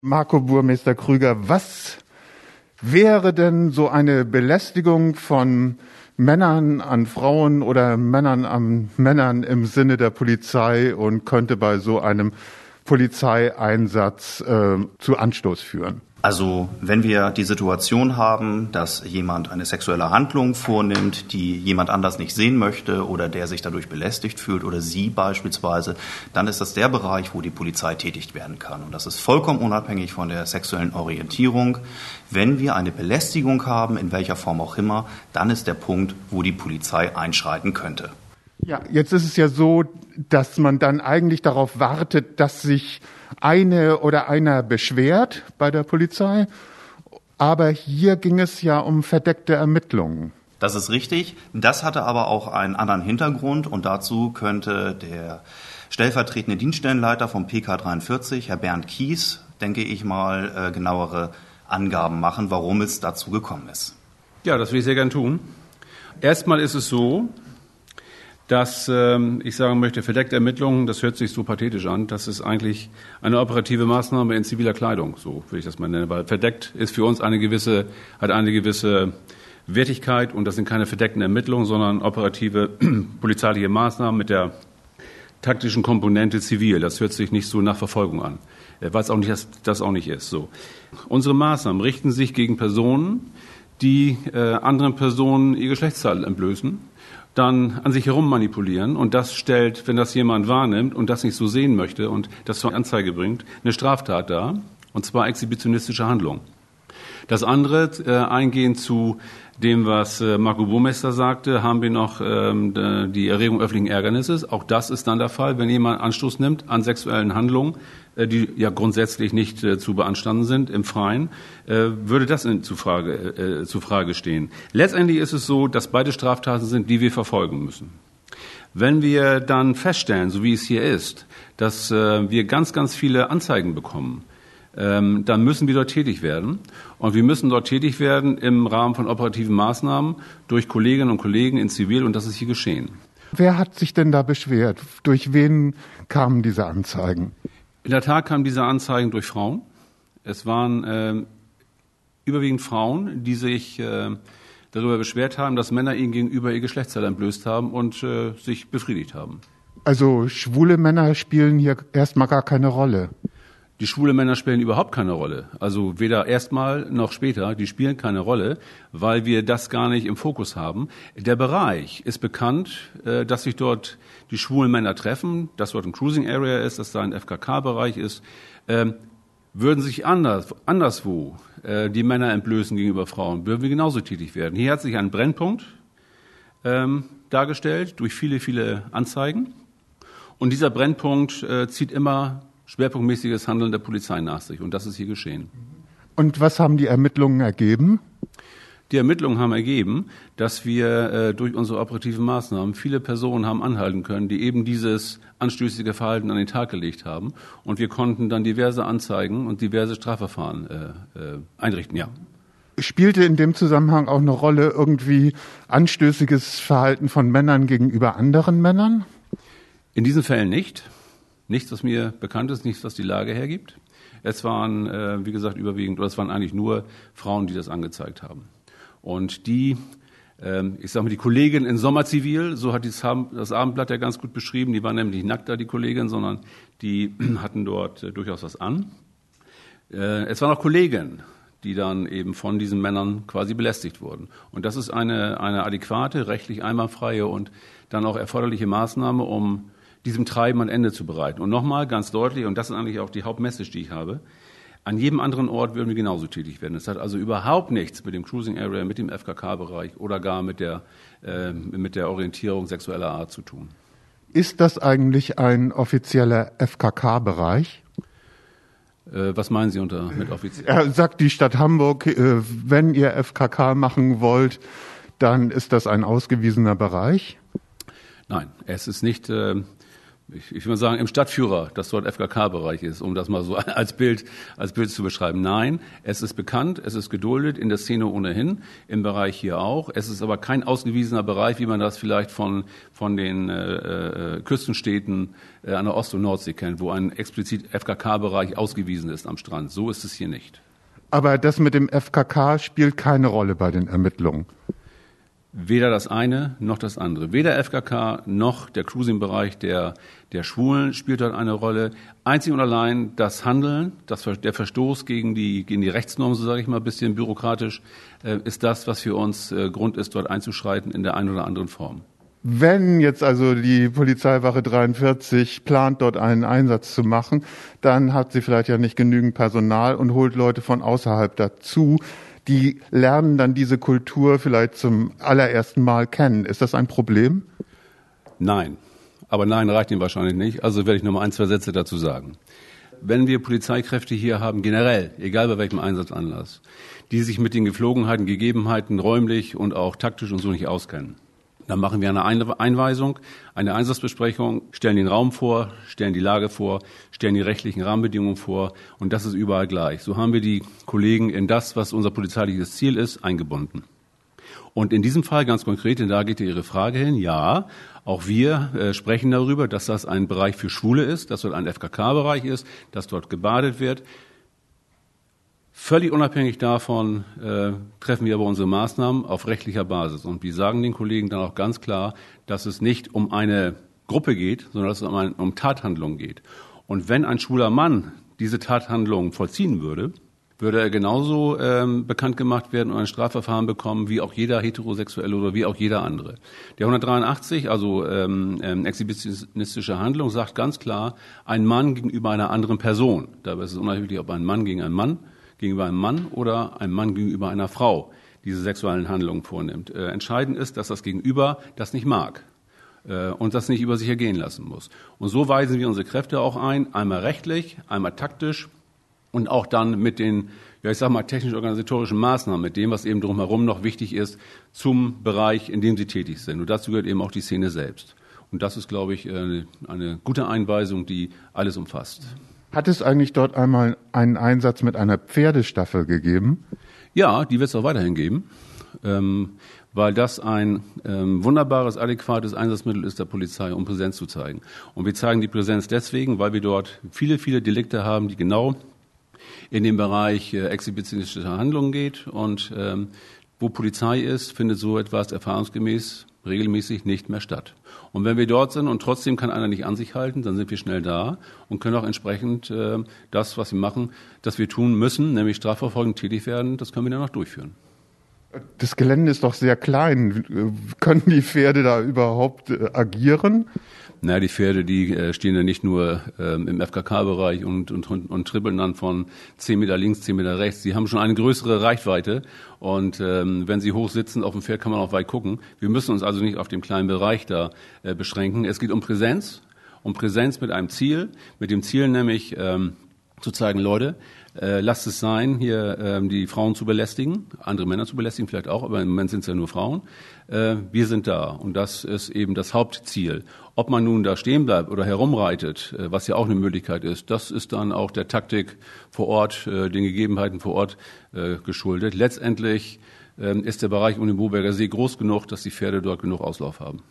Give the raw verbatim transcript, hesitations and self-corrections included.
Marco Burmeister Krüger, was wäre denn so eine Belästigung von Männern an Frauen oder Männern an Männern im Sinne der Polizei und könnte bei so einem Polizeieinsatz äh, zu Anstoß führen? Also wenn wir die Situation haben, dass jemand eine sexuelle Handlung vornimmt, die jemand anders nicht sehen möchte oder der sich dadurch belästigt fühlt oder sie beispielsweise, dann ist das der Bereich, wo die Polizei tätig werden kann. Und das ist vollkommen unabhängig von der sexuellen Orientierung. Wenn wir eine Belästigung haben, in welcher Form auch immer, dann ist der Punkt, wo die Polizei einschreiten könnte. Ja, jetzt ist es ja so, dass man dann eigentlich darauf wartet, dass sich eine oder einer beschwert bei der Polizei. Aber hier ging es ja um verdeckte Ermittlungen. Das ist richtig. Das hatte aber auch einen anderen Hintergrund und dazu könnte der stellvertretende Dienststellenleiter vom P K dreiundvierzig, Herr Bernd Kies, denke ich mal, genauere Angaben machen, warum es dazu gekommen ist. Ja, das will ich sehr gern tun. Erstmal ist es so, dass ähm, ich sagen möchte, verdeckte Ermittlungen, das hört sich so pathetisch an, das ist eigentlich eine operative Maßnahme in ziviler Kleidung, so will ich das mal nennen, weil verdeckt ist für uns eine gewisse, hat eine gewisse Wertigkeit und das sind keine verdeckten Ermittlungen, sondern operative polizeiliche Maßnahmen mit der taktischen Komponente zivil. Das hört sich nicht so nach Verfolgung an, weil es auch nicht das, das auch nicht ist. So, unsere Maßnahmen richten sich gegen Personen, die äh, anderen Personen ihr Geschlechtsteil entblößen, dann an sich herum manipulieren und das stellt, wenn das jemand wahrnimmt und das nicht so sehen möchte und das zur Anzeige bringt, eine Straftat dar, und zwar exhibitionistische Handlung. Das andere, äh, eingehend zu dem, was äh, Marco Burmeister sagte, haben wir noch ähm, die Erregung öffentlichen Ärgernisses. Auch das ist dann der Fall, wenn jemand Anstoß nimmt an sexuellen Handlungen, äh, die ja grundsätzlich nicht äh, zu beanstanden sind im Freien, äh, würde das in, zu, Frage, äh, zu Frage stehen. Letztendlich ist es so, dass beide Straftaten sind, die wir verfolgen müssen. Wenn wir dann feststellen, so wie es hier ist, dass äh, wir ganz, ganz viele Anzeigen bekommen, Ähm, dann müssen wir dort tätig werden. Und wir müssen dort tätig werden im Rahmen von operativen Maßnahmen durch Kolleginnen und Kollegen in Zivil, und das ist hier geschehen. Wer hat sich denn da beschwert? Durch wen kamen diese Anzeigen? In der Tat kamen diese Anzeigen durch Frauen. Es waren äh, überwiegend Frauen, die sich äh, darüber beschwert haben, dass Männer ihnen gegenüber ihr Geschlechtsteil entblößt haben und äh, sich befriedigt haben. Also schwule Männer spielen hier erstmal gar keine Rolle. Die schwule Männer spielen überhaupt keine Rolle. Also weder erstmal noch später, die spielen keine Rolle, weil wir das gar nicht im Fokus haben. Der Bereich ist bekannt, dass sich dort die schwulen Männer treffen, dass dort ein Cruising Area ist, dass da ein F K K-Bereich ist. Ähm, würden sich anders, anderswo äh, die Männer entblößen gegenüber Frauen, würden wir genauso tätig werden. Hier hat sich ein Brennpunkt ähm, dargestellt durch viele, viele Anzeigen. Und dieser Brennpunkt äh, zieht immer schwerpunktmäßiges Handeln der Polizei nach sich. Und das ist hier geschehen. Und was haben die Ermittlungen ergeben? Die Ermittlungen haben ergeben, dass wir äh, durch unsere operativen Maßnahmen viele Personen haben anhalten können, die eben dieses anstößige Verhalten an den Tag gelegt haben. Und wir konnten dann diverse Anzeigen und diverse Strafverfahren äh, äh, einrichten, ja. Spielte in dem Zusammenhang auch eine Rolle irgendwie anstößiges Verhalten von Männern gegenüber anderen Männern? In diesen Fällen nicht. Nichts, was mir bekannt ist, nichts, was die Lage hergibt. Es waren, äh, wie gesagt, überwiegend, oder es waren eigentlich nur Frauen, die das angezeigt haben. Und die, äh, ich sage mal, die Kollegin in Sommerzivil, so hat das, das Abendblatt ja ganz gut beschrieben, die waren nämlich nicht nackt da, die Kollegin, sondern die hatten dort äh, durchaus was an. Äh, es waren auch Kollegen, die dann eben von diesen Männern quasi belästigt wurden. Und das ist eine, eine adäquate, rechtlich einwandfreie und dann auch erforderliche Maßnahme, um diesem Treiben ein Ende zu bereiten. Und nochmal ganz deutlich, und das ist eigentlich auch die Hauptmessage, die ich habe, an jedem anderen Ort würden wir genauso tätig werden. Es hat also überhaupt nichts mit dem Cruising Area, mit dem F K K-Bereich oder gar mit der, äh, mit der Orientierung sexueller Art zu tun. Ist das eigentlich ein offizieller F K K-Bereich? Äh, was meinen Sie unter mit offiziell? Er sagt die Stadt Hamburg, äh, wenn ihr F K K machen wollt, dann ist das ein ausgewiesener Bereich? Nein, es ist nicht... Äh, ich, ich würde sagen, im Stadtführer, dass dort F K K-Bereich ist, um das mal so als Bild, als Bild zu beschreiben. Nein, es ist bekannt, es ist geduldet, in der Szene ohnehin, im Bereich hier auch. Es ist aber kein ausgewiesener Bereich, wie man das vielleicht von, von den äh, äh, Küstenstädten äh, an der Ost- und Nordsee kennt, wo ein explizit F K K-Bereich ausgewiesen ist am Strand. So ist es hier nicht. Aber das mit dem F K K spielt keine Rolle bei den Ermittlungen? Weder das eine noch das andere. Weder F K K noch der Cruising-Bereich der, der Schwulen spielt dort eine Rolle. Einzig und allein das Handeln, das, der Verstoß gegen die, gegen die Rechtsnorm, so sage ich mal ein bisschen bürokratisch, äh, ist das, was für uns äh, Grund ist, dort einzuschreiten in der einen oder anderen Form. Wenn jetzt also die Polizeiwache dreiundvierzig plant, dort einen Einsatz zu machen, dann hat sie vielleicht ja nicht genügend Personal und holt Leute von außerhalb dazu. Die lernen dann diese Kultur vielleicht zum allerersten Mal kennen. Ist das ein Problem? Nein. Aber nein reicht Ihnen wahrscheinlich nicht. Also werde ich noch mal ein, zwei Sätze dazu sagen. Wenn wir Polizeikräfte hier haben, generell, egal bei welchem Einsatzanlass, die sich mit den Geflogenheiten, Gegebenheiten räumlich und auch taktisch und so nicht auskennen, dann machen wir eine Einweisung, eine Einsatzbesprechung, stellen den Raum vor, stellen die Lage vor, stellen die rechtlichen Rahmenbedingungen vor und das ist überall gleich. So haben wir die Kollegen in das, was unser polizeiliches Ziel ist, eingebunden. Und in diesem Fall ganz konkret, denn da geht ja Ihre Frage hin, ja, auch wir äh, sprechen darüber, dass das ein Bereich für Schwule ist, dass dort ein F K K-Bereich ist, dass dort gebadet wird. Völlig unabhängig davon äh, treffen wir aber unsere Maßnahmen auf rechtlicher Basis. Und wir sagen den Kollegen dann auch ganz klar, dass es nicht um eine Gruppe geht, sondern dass es um, ein, um Tathandlungen geht. Und wenn ein schwuler Mann diese Tathandlungen vollziehen würde, würde er genauso ähm, bekannt gemacht werden und ein Strafverfahren bekommen, wie auch jeder Heterosexuelle oder wie auch jeder andere. Der hundertdreiundachtzig, also ähm, ähm, exhibitionistische Handlung, sagt ganz klar, ein Mann gegenüber einer anderen Person. Dabei ist es unerheblich, ob ein Mann gegen einen Mann gegenüber einem Mann oder einem Mann gegenüber einer Frau diese sexuellen Handlungen vornimmt. Äh, entscheidend ist, dass das Gegenüber das nicht mag äh, und das nicht über sich ergehen lassen muss. Und so weisen wir unsere Kräfte auch ein, einmal rechtlich, einmal taktisch und auch dann mit den, ja ich sag mal, technisch-organisatorischen Maßnahmen, mit dem, was eben drumherum noch wichtig ist, zum Bereich, in dem sie tätig sind. Und dazu gehört eben auch die Szene selbst. Und das ist, glaube ich, eine, eine gute Einweisung, die alles umfasst. Hat es eigentlich dort einmal einen Einsatz mit einer Pferdestaffel gegeben? Ja, die wird es auch weiterhin geben, ähm, weil das ein ähm, wunderbares, adäquates Einsatzmittel ist der Polizei, um Präsenz zu zeigen. Und wir zeigen die Präsenz deswegen, weil wir dort viele, viele Delikte haben, die genau in den Bereich äh, exhibitionistischer Handlungen geht. Und ähm, wo Polizei ist, findet so etwas erfahrungsgemäß regelmäßig nicht mehr statt. Und wenn wir dort sind und trotzdem kann einer nicht an sich halten, dann sind wir schnell da und können auch entsprechend äh, das, was wir machen, das wir tun müssen, nämlich strafverfolgend tätig werden, das können wir dann auch durchführen. Das Gelände ist doch sehr klein. Können die Pferde da überhaupt äh, agieren? Na, die Pferde, die äh, stehen ja nicht nur ähm, im F K K-Bereich und, und, und, und trippeln dann von zehn Meter links, zehn Meter rechts. Sie haben schon eine größere Reichweite und ähm, wenn sie hoch sitzen auf dem Pferd, kann man auch weit gucken. Wir müssen uns also nicht auf dem kleinen Bereich da äh, beschränken. Es geht um Präsenz, um Präsenz mit einem Ziel, mit dem Ziel nämlich ähm, zu zeigen, Leute, äh, lasst es sein, hier ähm, die Frauen zu belästigen, andere Männer zu belästigen vielleicht auch, aber im Moment sind es ja nur Frauen. Äh, wir sind da und das ist eben das Hauptziel. Ob man nun da stehen bleibt oder herumreitet, äh, was ja auch eine Möglichkeit ist, das ist dann auch der Taktik vor Ort, äh, den Gegebenheiten vor Ort äh, geschuldet. Letztendlich äh, ist der Bereich um den Boberger See groß genug, dass die Pferde dort genug Auslauf haben.